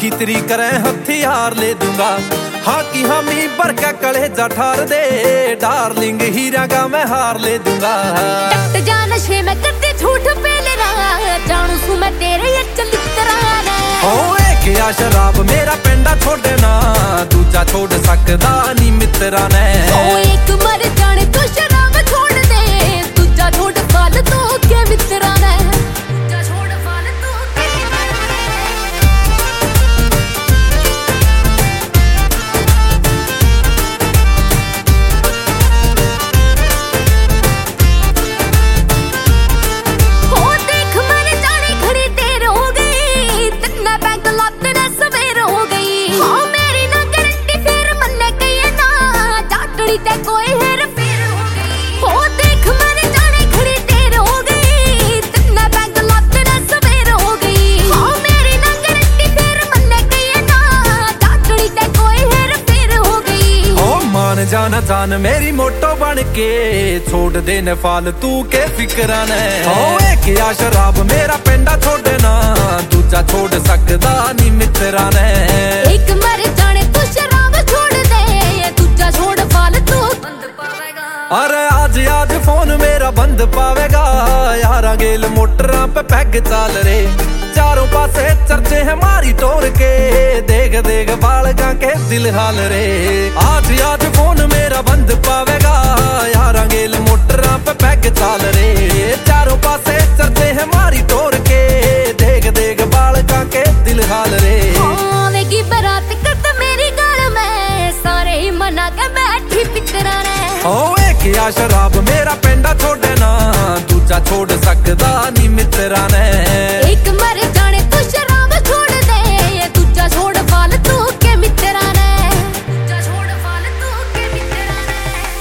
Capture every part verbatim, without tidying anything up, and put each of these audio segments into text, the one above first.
तेरी करे हथियार ले दूंगा। हाँ की हामी भर के कलेजा ठार दे, डार्लिंग हीरा का मैं हार ले दूंगा। टट जा नशे में करते झूठ पे लेना, जानू सू मैं तेरे ये चलित्रा ने। ओ एक या शराब मेरा पेंडा छोड़े ना, दूजा छोड़ सकदा नी मित्रा ने। ओ एक मर जाने तो शराब छोड़ दे, दूजा छोड़ फालतू के मित्रा ने। दूजा छोड़ फालतू के मित्रा ने। ओ देख मर जाने घड़ी देर हो गई, तिन्ना बैंक लाते सवेर हो गई। हाँ मेरी ना गारंटी फिर मन्ने कही ना, जाटड़ी ते कोई हेर फेर हो गई। हो देख मर जाने घड़ी देर हो गई, तिन्ना बैंक लाते सवेर हो गई। हाँ मेरी ना गारंटी फिर मन्ने कही ना, जाटड़ी ते कोई हेर फेर हो गई। ओ मान जाना जान मेरी मोटो बन के, छोड़ देने फालतू के फिक्रा ने। ओ एक या शराब मेरा पेंडा छोड़े ना, दूजा छोड़ सकदा नी मित्रा ने। एक मर जाने तू शराब छोड़ दे, दूजा छोड़ फालतू बंद पावेगा। अरे आज आज फोन मेरा बंद पावेगा, यारा गेल मोटरा पे पैग चाल रे। चारों पासे चर्चे हैं मारी टोर के, देख देख बालगा के दिल हाल रे। आज आज फोन मेरा बंद पावेगा, यारा गेल मोटरा पे पैग चाल रे। चारों पासे चर्चे हैं मारी टोर के, देख देख बालगा के दिल हाल रे। आवेगी बारात करत मेरी गाल में, सारे ही मना के बैठी पितरा ने। ओ एक या शराब मेरा पेंडा छोड़े ना, दूजा छोड़ सकदा नी मित्रा ने। एक मर जाने तू शराब छोड़ दे, दूजा छोड़ फालतू के मित्रा ने। दूजा छोड़ फालतू के मित्रा ने।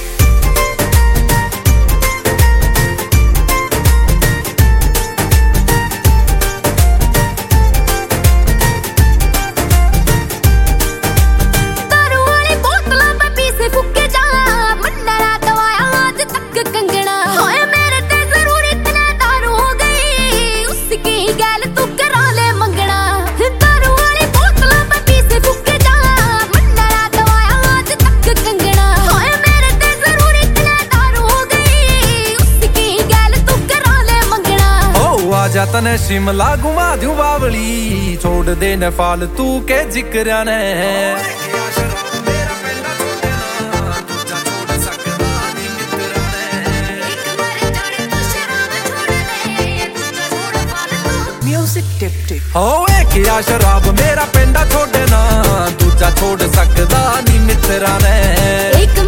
दारू वाली बोतलां पे पीसे फूके जा, मन्ना ना दवाया आज तक कंगना। होए मेरे ते जरूर इतना दारू हो गई, उसकी गैल तू करा ले मंगना। दारू वाली बोतलां पे पीसे फूके जा, मन्ना ना दवाया आज तक कंगना। होए मेरे ते जरूर इतना दारू हो गई, उसकी गैल तू करा ले मंगना। ओ आजा तने शिमला घुमा दूं बावली, छोड़ देने फालतू के जिक्रा ने। Music tip tip. हो एक या शराब मेरा पेंडा छोड़े ना, दूजा छोड़ सकदा नी मित्रा ने। एक